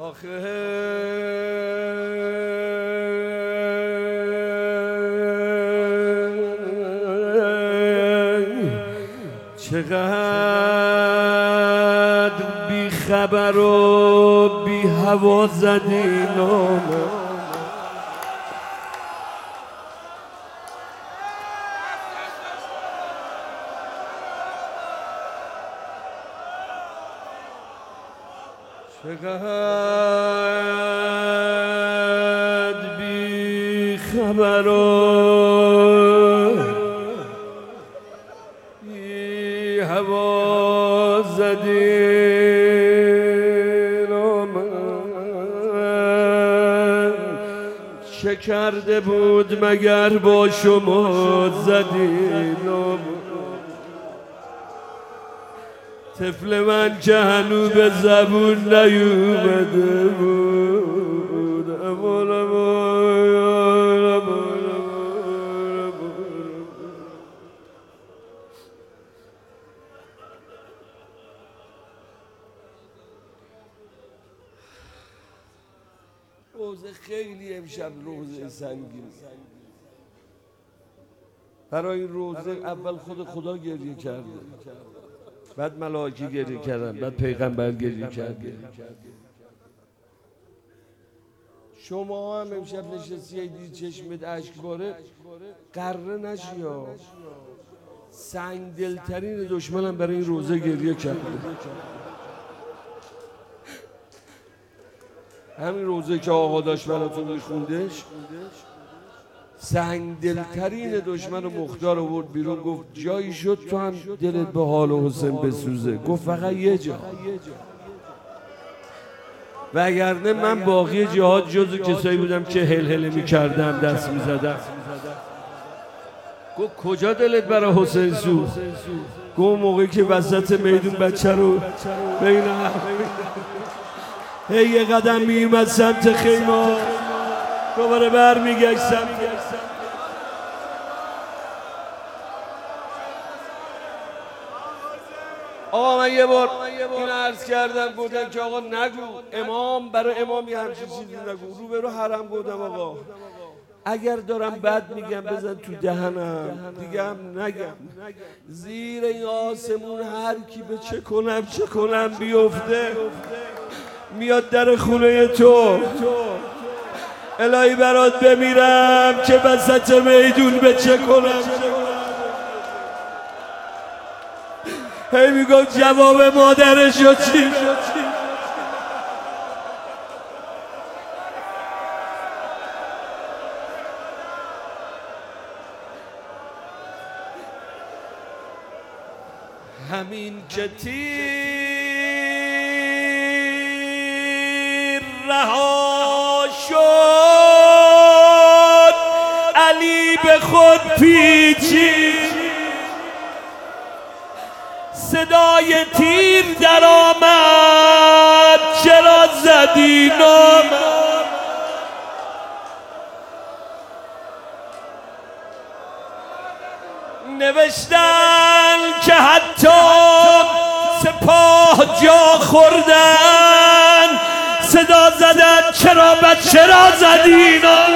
آخه چقدر بی خبر و بی هوا زدی نامه. چقدر بی خبر و بی هوا زدی من، چه کرده بود مگر با شما زدی من. طفل من که هنو به زبون نیومده بود، روزه خیلی امشب روزه سنگین. برای این روزه اول خود خدا گریه کرده، بعد ملائکه گریه کردن، بعد پیغمبر گریه کرده. شما هم امشب نشستی دید چشمت اشک باره، قره نشی ها. سنگ دلترین دشمنم برای این روزه گریه کرده. همین روزه که آقا داشت براتون میخوندش، سنگ دلترین دشمن مختار آورد بیرون، گفت جایی شد تو هم دلت به حال حسین بسوزه؟ گفت فقط یه جا، وگرنه من باقی جهاد جزو کسایی بودم که هلهله میکردم، دست میزدم. گفت کجا دلت برای حسین سوخت؟ گفت موقعی که وسط میدون بچه رو بین هی یه قدم میومد سمت خیمه، دوباره برمیگشتم. آقا من یه بار این عرض کردم، گفتن که آقا نگو، امام برای امامی همچین چیزی نگو. رو به رو حرم گفتم آقا اگر دارم بد میگم بزن تو دهنم، دیگه هم نگم. زیر این آسمون هر کی به چه کنم بیفته، میاد در خونه تو. الهی برات بمیرم که وسط میدون به چه کنم. هی میگفت جواب مادرشو چی؟ همین که تیر رها شد، علی به خود پیچید، صدای تیر در آمد، چرا زدی نام؟ نوشتن که حتی سپاه جا خوردن، صدا زدن چرا بچه را زدی نام؟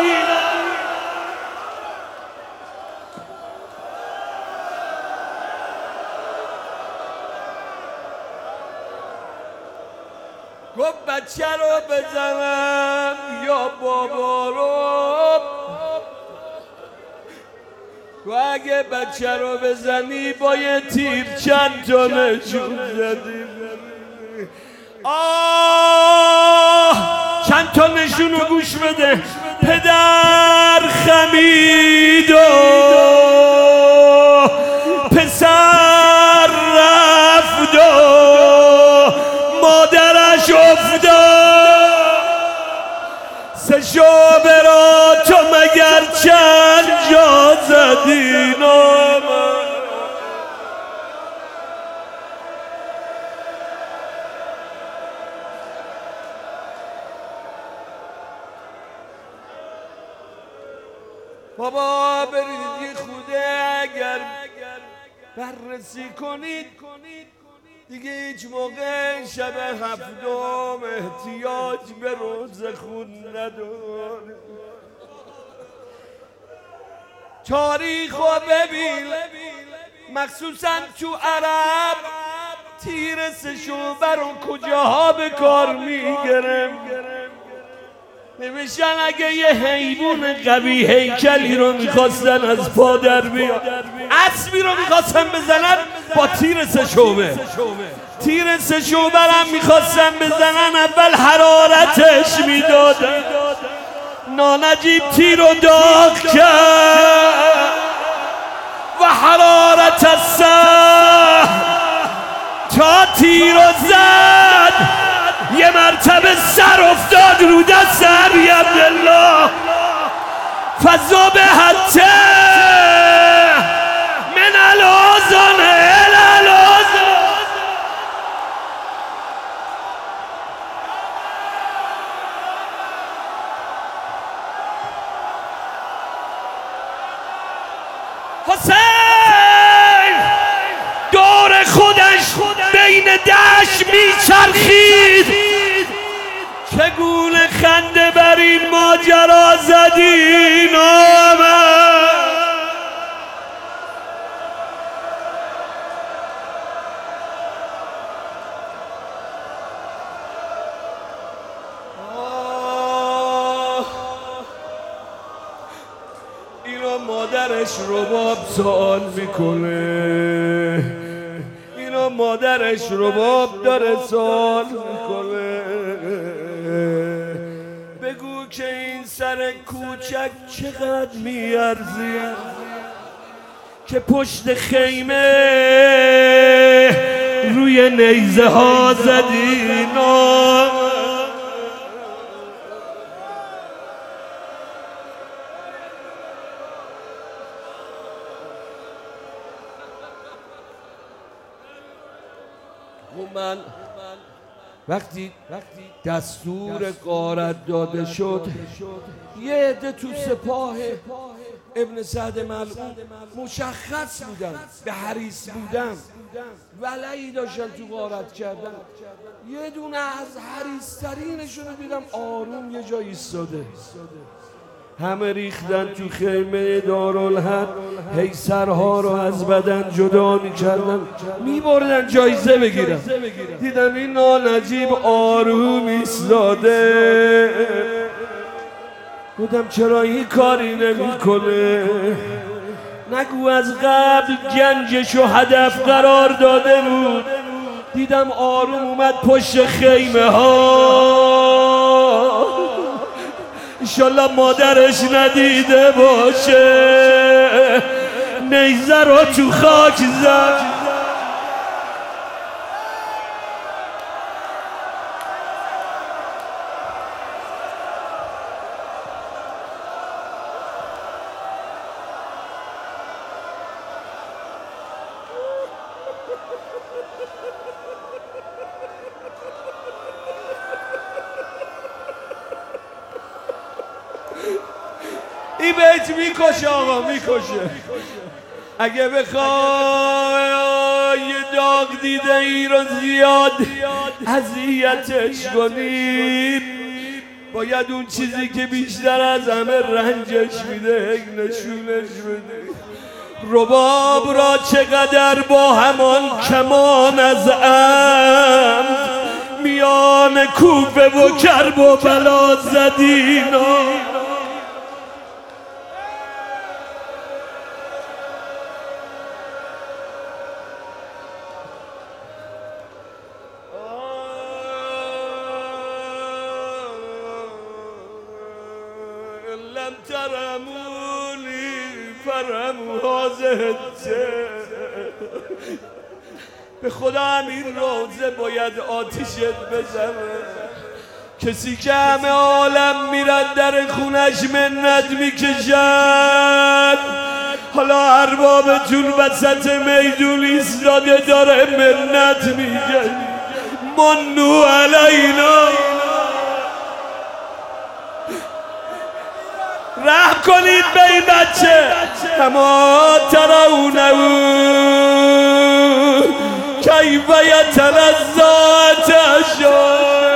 گفت بچه رو بزنم یا بابا رو؟ گفت اگه بچه رو بزنی با یه تیر چند تا نشون زدی. چند تا نشون رو گوش بده. پدر خمید و پسر رفت و مادرش افتاد. سه شعبه را تو مگر چند جا زدی نام؟ بابا برید یه خوده اگر بررسی کنید دیگه هیچ موقع شب هفتم احتیاج به روز خون نداره. تاریخو ببین مخصوصا تو عرب تیر سشو برون کجاها به کار میگرم. نمیشن اگه یه حیوان قوی هیکلی رو میخواستن از پا در بیاد، اسبی رو میخواستن بزنن با تیر سشوبه، تیر سشوبه هم میخواستن بزنن اول حرارتش میدادن. نانجیب تیر رو داغ کرد و حرارت السه تا تیر رو زد یه مرتبه سر افتاد رو دست ابی عبدالله فذبحت من الاذن الی الاذن. حسین دور خودش بین دشت میچرخید، چگونه خنده بر این ماجرا زدین آمد. اینو مادرش رباب سوال میکنه، اینو مادرش رباب داره سوال میکنه. بگو که این سر کوچک چقدر میارزی که پشت خیمه روی نیزه ها زدی. من وقتی دستور غارت داده شد یه عده تو سپاه ابن سعد ملعون مشخص بودن، به حریص بودن، ولعی داشتن تو غارت کردن. یه دونه از حریص ترینشون رو دیدم آروم یه جا ایستاده، همه ریختن تو خیمه دارالحرب، هی سرها رو از بدن جدا میکردن میبردن جایزه بگیرن. دیدم این نانجیب آروم ایستاده، بودم چرا این کاری نمیکنه؟ نگو از قبل گنجشو هدف قرار داده بود. دیدم آروم اومد پشت خیمه ها، انشالله مادرش ندیده باشه، نیزه رو تو خاک زد. این بیت میکشه آقا، میکشه. اگه بخوای داغ دیده ای رو زیاد اذیتش کنی، باید اون چیزی که بیشتر از همه رنجش میده نشونش بدی. رباب را چقدر با همان کمان از عمد میان کوفه و کرب و بلا زدین. لم ترموني فرموا هذه. به خدا همین روزه باید آتیشت بزنه. کسی که همه عالم میرن در خونش منت میکشن، حالا اربابتون وسط میدون ایستاده داره منت میگه منو علینا. رحم کنید به این بچه. اما ترونه کی كيف يتلذى عطشه